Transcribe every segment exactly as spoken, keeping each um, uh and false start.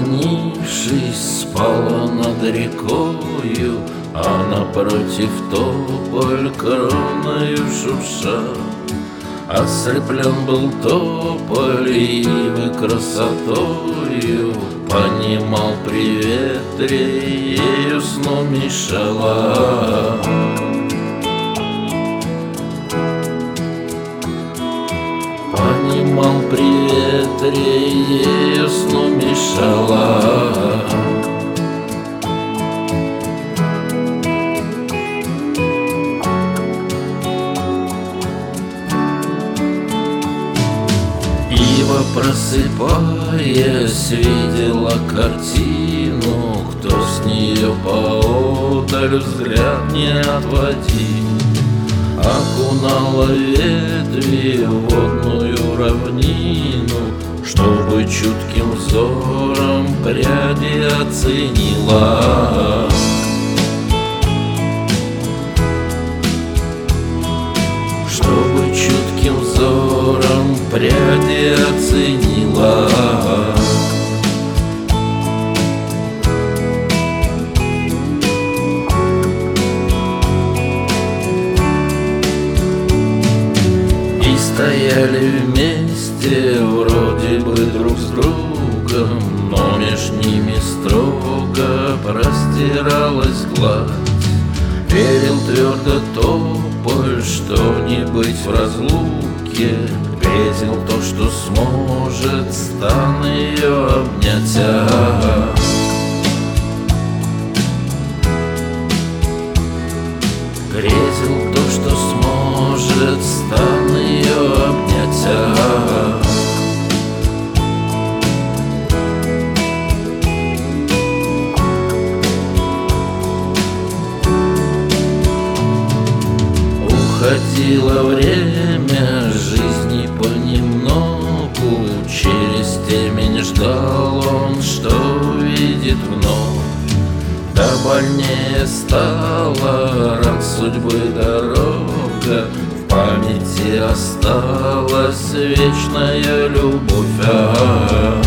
Склонившись, спала над рекою, а напротив тополь кроною шурша. Ослеплен был тополь ивы красотою, понимал при ветре, ею сну мешала. Понимал при ветре, ею сну мешала. Ива, просыпаясь, видела картину, кто с нее поодаль взгляд не отводил. Окунала ветви в водную равнину, чтобы чутким взором пряди оценила. Чтобы чутким взором пряди оценила. Стояли вместе, вроде бы друг с другом, но меж ними строго простиралась гладь. Верил твердо тополь, что не быть в разлуке, грезил то, что сможет стан ее обнять. А грезил то, что сможет стан ее обнять. А уходило время жизни понемногу, через темень ждал он, что увидит вновь. Да больнее стала ран судьбы дорога, в памяти осталась вечная любовь. А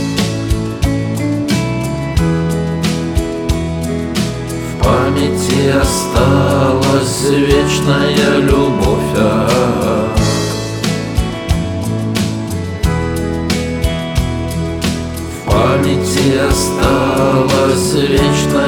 в памяти осталась вечная любовь. А в памяти осталась вечная